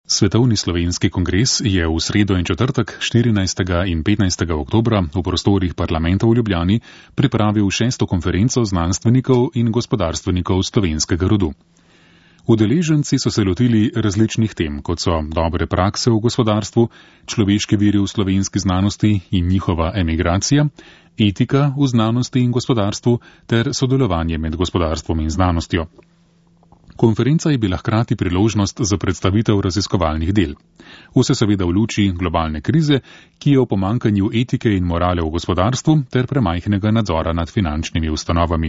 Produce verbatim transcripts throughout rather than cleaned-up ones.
Svetovni slovenski kongres je v sredo in četrtek štirinajstega in petnajstega oktobra v prostorih parlamenta v Ljubljani pripravil šesto konferenco znanstvenikov in gospodarstvenikov slovenskega rodu. Udeleženci so se lotili različnih tem, kot so dobre prakse v gospodarstvu, človeški viri v slovenski znanosti in njihova emigracija, etika v znanosti in gospodarstvu ter sodelovanje med gospodarstvom in znanostjo. Konferenca je bila hkrati priložnost za predstavitev raziskovalnih del. Vse seveda v luči globalne krize, ki je o pomankanju etike in morale v gospodarstvu ter premajhnega nadzora nad finančnimi ustanovami.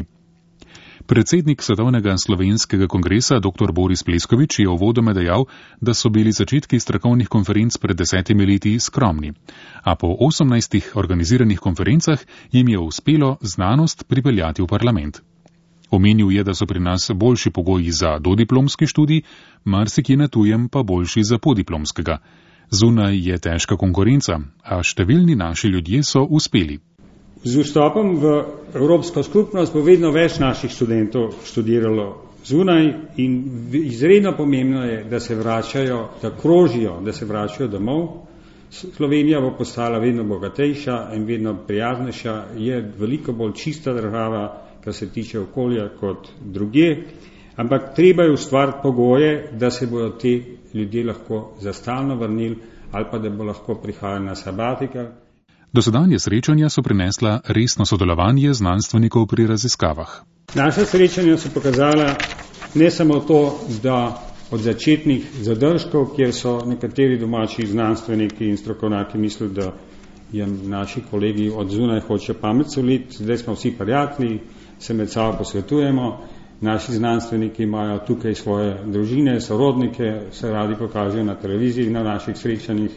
Predsednik Svetovnega slovenskega kongresa dr. Boris Pleskovič je uvodoma dejal, da so bili začetki strokovnih konferenc pred desetimi leti skromni, a po osemnajstih organiziranih konferencah jim je uspelo znanost pripeljati v parlament. Omenil je, da so pri nas boljši pogoji za dodiplomski študij, marsikje na tujem pa boljši za podiplomskega. Zunaj je težka konkurenca, a številni naši ljudje so uspeli. Z vstopom v Evropsko skupnost bo vedno več naših študentov študiralo zunaj in izredno pomembno je, da se vračajo, da krožijo, da se vračajo domov. Slovenija bo postala vedno bogatejša in vedno prijaznejša, je veliko bolj čista država, kar se tiče okolja kot drugje, ampak treba je ustvariti pogoje, da se bodo te ljudje lahko zastalno vrnili ali pa da bo lahko prihajali na sabatika. Dosedanje srečanja so prinesla resno sodelovanje znanstvenikov pri raziskavah. Naša srečanja so pokazala ne samo to, da od začetnih zadržkov, kjer so nekateri domači znanstveniki in strokovnjaki mislili, da je naši kolegi od zunaj hoče pamet soliti, zdaj smo vsi prijatelji, se med sabo posvetujemo, naši znanstveniki imajo tukaj svoje družine, sorodnike, se radi pokažejo na televiziji, na naših srečanjih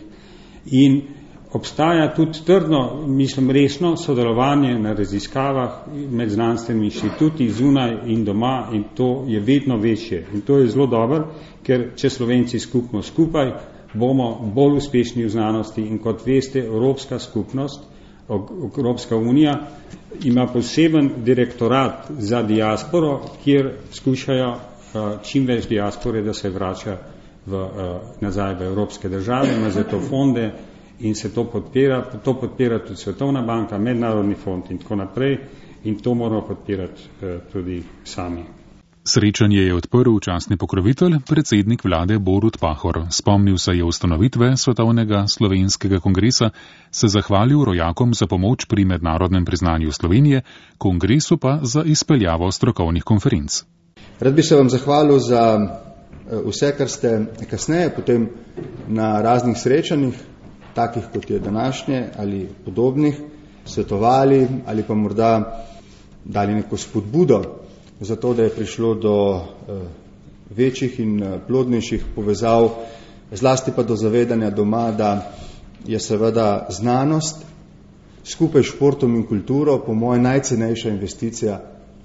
in obstaja tudi trdno, mislim resno, sodelovanje na raziskavah med znanstvenimi inštituti zunaj in doma in to je vedno večje. In to je zelo dobro, ker če Slovenci skupno skupaj, bomo bolj uspešni v znanosti in kot veste, Evropska skupnost, Evropska unija ima poseben direktorat za diasporo, kjer skušajo čim več diaspore, da se vrača v, nazaj v evropske države, ima za to fonde in se to podpira, to podpira tudi Svetovna banka, Mednarodni fond in tako naprej in to moramo podpirati tudi sami. Srečanje je odprl častni pokrovitelj, predsednik vlade Borut Pahor. Spomnil se je ustanovitve Svetovnega slovenskega kongresa, se zahvalil rojakom za pomoč pri mednarodnem priznanju Slovenije, kongresu pa za izpeljavo strokovnih konferenc. Rad bi se vam zahvalil za vse, kar ste kasneje potem na raznih srečanjih, takih kot je današnje ali podobnih, svetovali ali pa morda dali neko spodbudo za to, da je prišlo do eh, večjih in plodnejših povezav, zlasti pa do zavedanja doma, da je seveda znanost skupaj s športom in kulturo po moje najcenejša investicija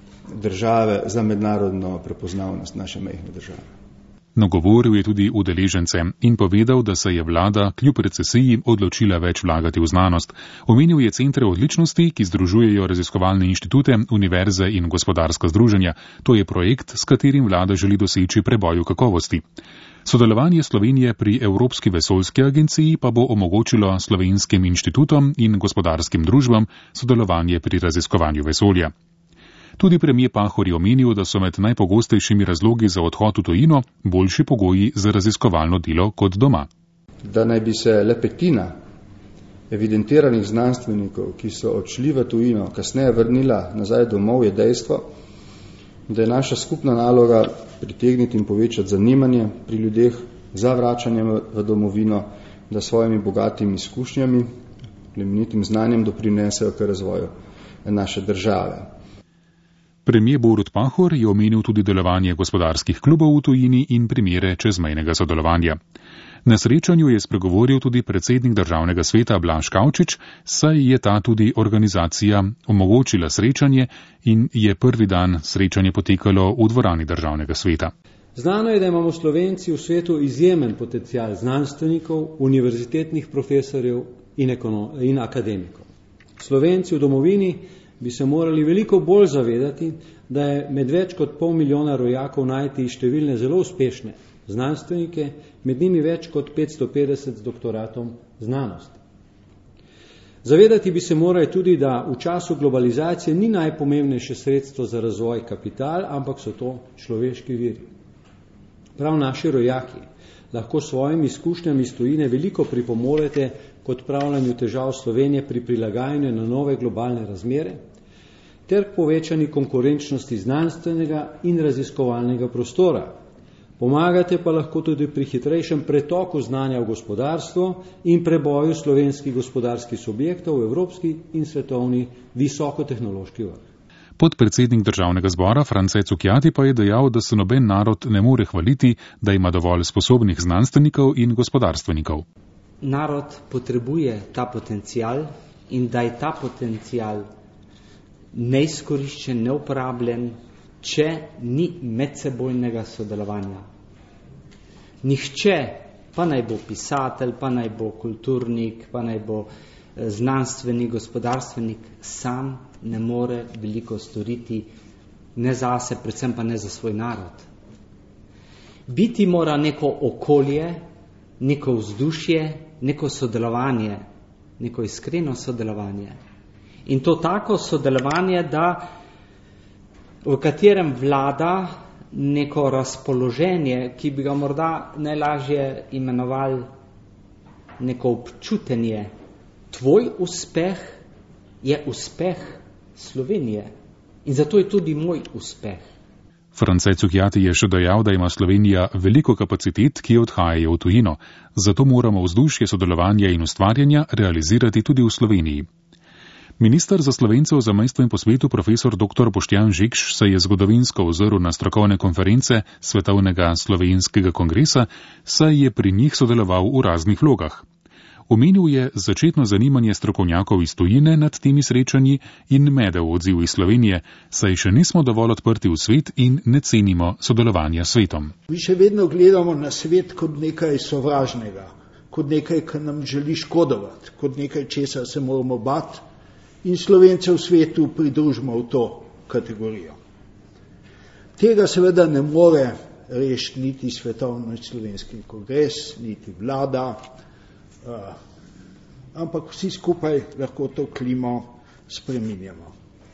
države za mednarodno prepoznavnost naše majhne države. Nagovoril je tudi udeležence in povedal, da se je vlada kljub recesiji odločila več vlagati v znanost. Omenil je centre odličnosti, ki združujejo raziskovalne inštitute, univerze in gospodarska združenja. To je projekt, s katerim vlada želi doseči preboj v kakovosti. Sodelovanje Slovenije pri Evropski vesoljski agenciji pa bo omogočilo slovenskim inštitutom in gospodarskim družbam sodelovanje pri raziskovanju vesolja. Tudi premijer Pahor je omenil, da so med najpogostejšimi razlogi za odhod v tujino boljši pogoji za raziskovalno delo kot doma. Da naj bi se le petina evidentiranih znanstvenikov, ki so odšli v tujino, kasneje vrnila nazaj domov, je dejstvo, da je naša skupna naloga pritegniti in povečati zanimanje pri ljudeh za vračanje v domovino, da svojimi bogatimi izkušnjami, plemenitim znanjem doprinesejo k razvoju naše države. Premijer Borut Pahor je omenil tudi delovanje gospodarskih klubov v tujini in primere čezmejnega sodelovanja. Na srečanju je spregovoril tudi predsednik državnega sveta Blaž Kavčič, saj je ta tudi organizacija omogočila srečanje in je prvi dan srečanje potekalo v dvorani državnega sveta. Znano je, da imamo Slovenci v svetu izjemen potencial znanstvenikov, univerzitetnih profesorjev in, ekonom, in akademikov. Slovenci v domovini bi se morali veliko bolj zavedati, da je med več kot pol milijona rojakov najti številne zelo uspešne znanstvenike, med njimi več kot petsto petdeset z doktoratom znanosti. Zavedati bi se morali tudi, da v času globalizacije ni najpomembnejše sredstvo za razvoj kapital, ampak so to človeški viri. Prav naši rojaki lahko s svojimi izkušnjami iz tujine veliko pripomorete k odpravljanju težav Slovenije pri prilagajanju na nove globalne razmere ter k povečani konkurenčnosti znanstvenega in raziskovalnega prostora. Pomagate pa lahko tudi pri hitrejšem pretoku znanja v gospodarstvo in preboju slovenskih gospodarskih subjektov v evropski in svetovni visokotehnološki vrh. Podpredsednik državnega zbora France Cukjati pa je dejal, da se noben narod ne more hvaliti, da ima dovolj sposobnih znanstvenikov in gospodarstvenikov. Narod potrebuje ta potencial in da je ta potencial neizkoriščen, neuporabljen, če ni medsebojnega sodelovanja. Nihče, pa naj bo pisatelj, pa naj bo kulturnik, pa naj bo znanstvenik, gospodarstvenik, sam ne more veliko storiti, ne zase, predvsem pa ne za svoj narod. Biti mora neko okolje, neko vzdušje, neko sodelovanje, neko iskreno sodelovanje. In to tako sodelovanje, da v katerem vlada neko razpoloženje, ki bi ga morda najlažje imenovali neko občutenje. Tvoj uspeh je uspeh Slovenije in zato je tudi moj uspeh. France Cukjati je še dejal, da ima Slovenija veliko kapacitet, ki odhajajo v tujino, zato moramo vzdušje sodelovanja in ustvarjanja realizirati tudi v Sloveniji. Minister za Slovence v zamejstvu in po svetu profesor doktor Boštjan Žikš se je zgodovinsko ozrl na strokovne konference Svetovnega slovenskega kongresa, saj je pri njih sodeloval v raznih vlogah. Omenil je začetno zanimanje strokovnjakov iz tujine nad temi srečanji in medel odziv iz Slovenije, saj še nismo dovolj odprti v svet in ne cenimo sodelovanja s svetom. Mi še vedno gledamo na svet kot nekaj sovražnega, kot nekaj, kar nam želi škodovati, kot nekaj, česa se moramo bati in Slovence v svetu pridružimo v to kategorijo. Tega seveda ne more rešiti niti Svetovni slovenski kongres, niti vlada, Uh, ampak vsi skupaj lahko to klimo spreminjamo.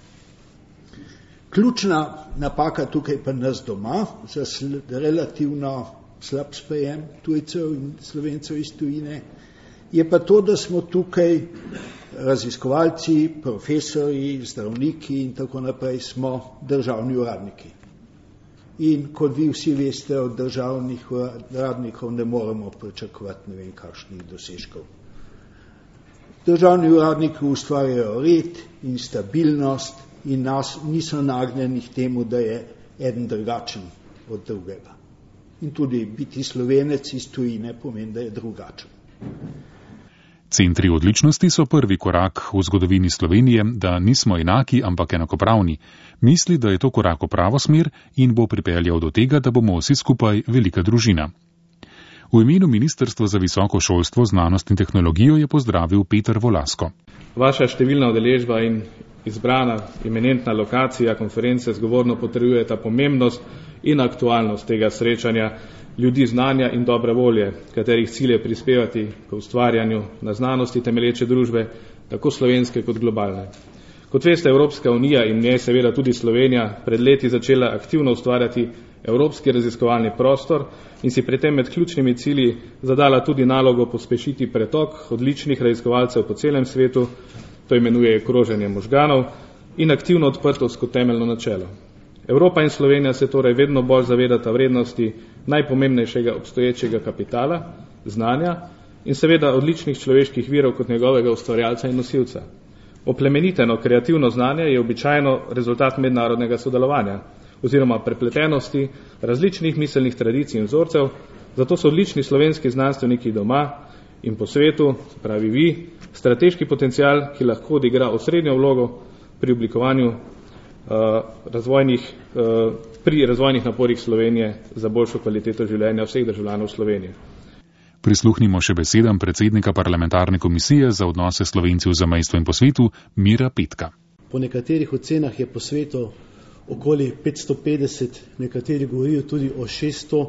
Ključna napaka tukaj pa nas doma za sl- relativno slab sprejem tujcev in Slovencev iz tujine je pa to, da smo tukaj raziskovalci, profesori, zdravniki in tako naprej smo državni uradniki. In kot vi vsi veste, od državnih uradnikov ne moremo pričakovati ne vem kakšnih dosežkov. Državni uradniki ustvarjajo red in stabilnost in nas niso nagnjeni k temu, da je eden drugačen od drugega. In tudi biti Slovenec iz tujine pomeni, da je drugačen. Centri odličnosti so prvi korak v zgodovini Slovenije, da nismo enaki, ampak enakopravni. Misli, da je to korak v pravo smer in bo pripeljal do tega, da bomo vsi skupaj velika družina. V imenu Ministrstva za visoko šolstvo, znanost in tehnologijo je pozdravil Peter Volasko. Vaša številna udeležba in izbrana eminentna lokacija konference zgovorno potrjujeta pomembnost in aktualnost tega srečanja ljudi znanja in dobre volje, katerih cilj je prispevati k ustvarjanju na znanosti temelječe družbe, tako slovenske kot globalne. Kot veste, Evropska unija in njej seveda tudi Slovenija pred leti začela aktivno ustvarjati evropski raziskovalni prostor in si pri tem med ključnimi cilji zadala tudi nalogo pospešiti pretok odličnih raziskovalcev po celem svetu, to imenuje kroženje možganov, in aktivno odprtost kot temeljno načelo. Evropa in Slovenija se torej vedno bolj zavedata vrednosti najpomembnejšega obstoječega kapitala, znanja in seveda odličnih človeških virov kot njegovega ustvarjalca in nosilca. Oplemeniteno kreativno znanje je običajno rezultat mednarodnega sodelovanja oziroma prepletenosti različnih miselnih tradicij in vzorcev, zato so odlični slovenski znanstveniki doma in po svetu, pravi vi, strateški potencial, ki lahko odigra osrednjo vlogo pri oblikovanju uh, razvojnih, uh, pri razvojnih naporih Slovenije za boljšo kvaliteto življenja vseh državljanov Slovenije. Prisluhnimo še besedam predsednika parlamentarne komisije za odnose Slovencev v zamejstvu in po svetu, Mira Petka. Po nekaterih ocenah je po svetu okoli petsto petdeset, nekateri govorijo tudi o šeststo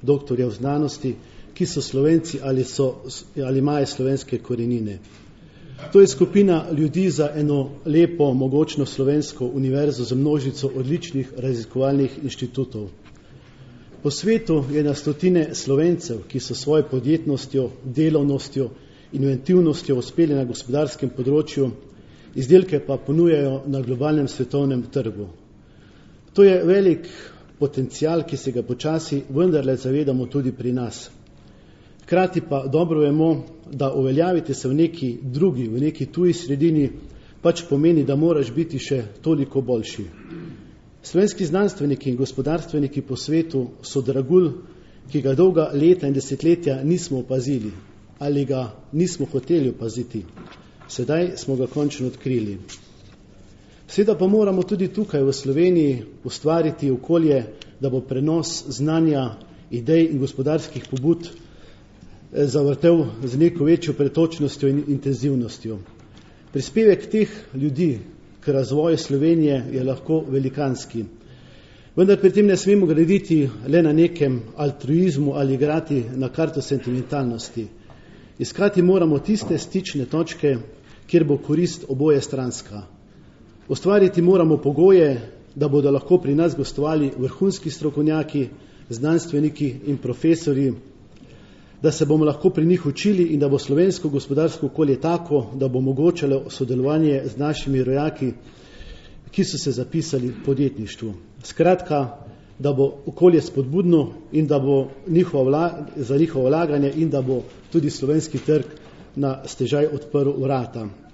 doktorjev znanosti, ki so Slovenci ali, so, ali imajo slovenske korenine. To je skupina ljudi za eno lepo, mogočno slovensko univerzo z množico odličnih raziskovalnih inštitutov. Po svetu je na stotine Slovencev, ki so svojo podjetnostjo, delovnostjo, inventivnostjo uspeli na gospodarskem področju, izdelke pa ponujajo na globalnem svetovnem trgu. To je velik potencial, ki se ga počasi vendarle zavedamo tudi pri nas. Hkrati pa dobro vemo, da uveljaviti se v neki drugi, v neki tuji sredini, pač pomeni, da moraš biti še toliko boljši. Slovenski znanstveniki in gospodarstveniki po svetu so dragulj, ki ga dolga leta in desetletja nismo opazili ali ga nismo hoteli opaziti. Sedaj smo ga končno odkrili. Seveda pa moramo tudi tukaj v Sloveniji ustvariti okolje, da bo prenos znanja, idej in gospodarskih pobud zavrtel z neko večjo pretočnostjo in intenzivnostjo. Prispevek teh ljudi k razvoju Slovenije je lahko velikanski. Vendar pri tem ne smemo graditi le na nekem altruizmu ali igrati na karto sentimentalnosti. Iskati moramo tiste stične točke, kjer bo korist oboje stranska. Ustvariti moramo pogoje, da bodo lahko pri nas gostovali vrhunski strokovnjaki, znanstveniki in profesorji, da se bomo lahko pri njih učili in da bo slovensko gospodarsko okolje tako, da bo omogočalo sodelovanje z našimi rojaki, ki so se zapisali v podjetništvu. Skratka, da bo okolje spodbudno in da bo njihova vla, za njihovo vlaganje in da bo tudi slovenski trg na stežaj odprl vrata.